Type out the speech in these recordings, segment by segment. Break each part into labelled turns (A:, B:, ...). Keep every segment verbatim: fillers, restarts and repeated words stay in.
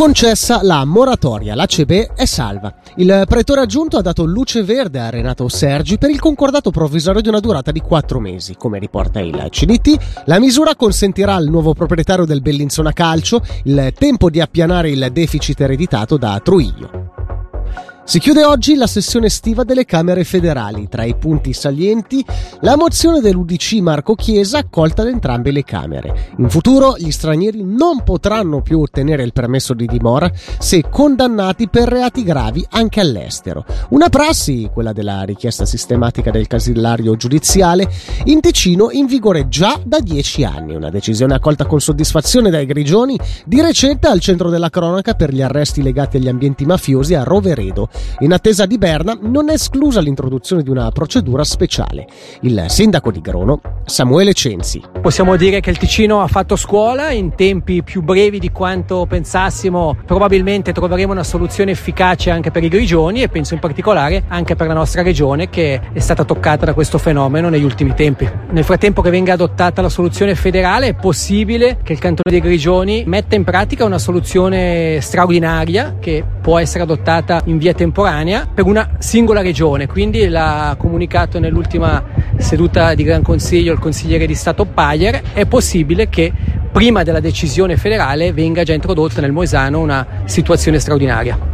A: Concessa la moratoria, l'A C B è salva. Il pretore aggiunto ha dato luce verde a Renato Sergi per il concordato provvisorio di una durata di quattro mesi. Come riporta il C D T, la misura consentirà al nuovo proprietario del Bellinzona Calcio il tempo di appianare il deficit ereditato da Trujillo. Si chiude oggi la sessione estiva delle Camere federali. Tra i punti salienti, la mozione dell'U D C Marco Chiesa accolta da entrambe le Camere. In futuro gli stranieri non potranno più ottenere il permesso di dimora se condannati per reati gravi anche all'estero. Una prassi, quella della richiesta sistematica del casellario giudiziale, in Ticino in vigore già da dieci anni. Una decisione accolta con soddisfazione dai grigioni, di recente al centro della cronaca per gli arresti legati agli ambienti mafiosi a Roveredo. In attesa di Berna non è esclusa l'introduzione di una procedura speciale. Il sindaco di Grono, Samuele Censi.
B: Possiamo dire che il Ticino ha fatto scuola in tempi più brevi di quanto pensassimo. Probabilmente troveremo una soluzione efficace anche per i grigioni e penso in particolare anche per la nostra regione, che è stata toccata da questo fenomeno negli ultimi tempi. Nel frattempo che venga adottata la soluzione federale è possibile che il cantone dei Grigioni metta in pratica una soluzione straordinaria che può essere adottata in via temporanea per una singola regione. Quindi l'ha comunicato nell'ultima seduta di Gran Consiglio il consigliere di Stato Paglier. È possibile che prima della decisione federale venga già introdotta nel Moesano una situazione straordinaria.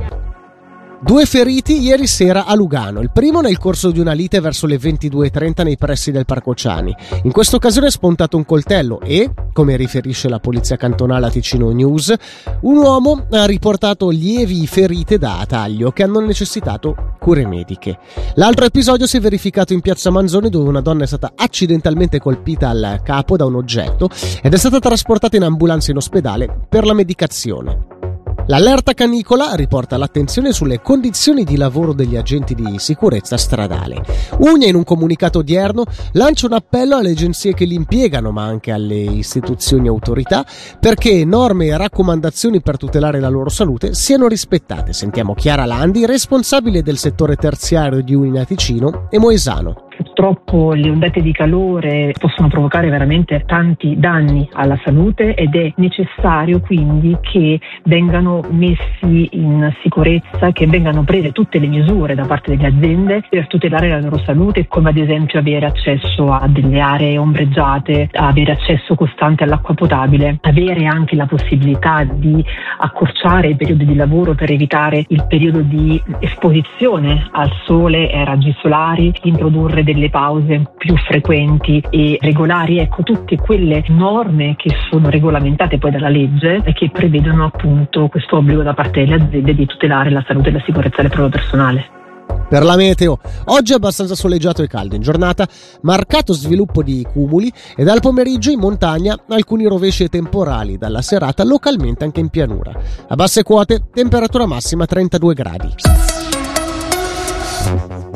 A: Due feriti ieri sera a Lugano, il primo nel corso di una lite verso le ventidue e trenta nei pressi del Parco Ciani. In questa occasione è spuntato un coltello e, come riferisce la polizia cantonale a Ticino News, un uomo ha riportato lievi ferite da taglio che hanno necessitato cure mediche. L'altro episodio si è verificato in piazza Manzoni, dove una donna è stata accidentalmente colpita al capo da un oggetto ed è stata trasportata in ambulanza in ospedale per la medicazione. L'allerta canicola riporta l'attenzione sulle condizioni di lavoro degli agenti di sicurezza stradale. Unia, in un comunicato odierno, lancia un appello alle agenzie che li impiegano, ma anche alle istituzioni e autorità, perché norme e raccomandazioni per tutelare la loro salute siano rispettate. Sentiamo Chiara Landi, responsabile del settore terziario di Unia Ticino e Moesano.
C: Purtroppo le ondate di calore possono provocare veramente tanti danni alla salute ed è necessario quindi che vengano messi in sicurezza, che vengano prese tutte le misure da parte delle aziende per tutelare la loro salute, come ad esempio avere accesso a delle aree ombreggiate, avere accesso costante all'acqua potabile, avere anche la possibilità di accorciare i periodi di lavoro per evitare il periodo di esposizione al sole e ai raggi solari, introdurre delle pause più frequenti e regolari. Ecco, tutte quelle norme che sono regolamentate poi dalla legge e che prevedono appunto questo obbligo da parte delle aziende di tutelare la salute e la sicurezza del proprio personale.
A: Per la meteo, oggi è abbastanza soleggiato e caldo in giornata, marcato sviluppo di cumuli e dal pomeriggio in montagna alcuni rovesci e temporali, dalla serata localmente anche in pianura. A basse quote, temperatura massima trentadue gradi.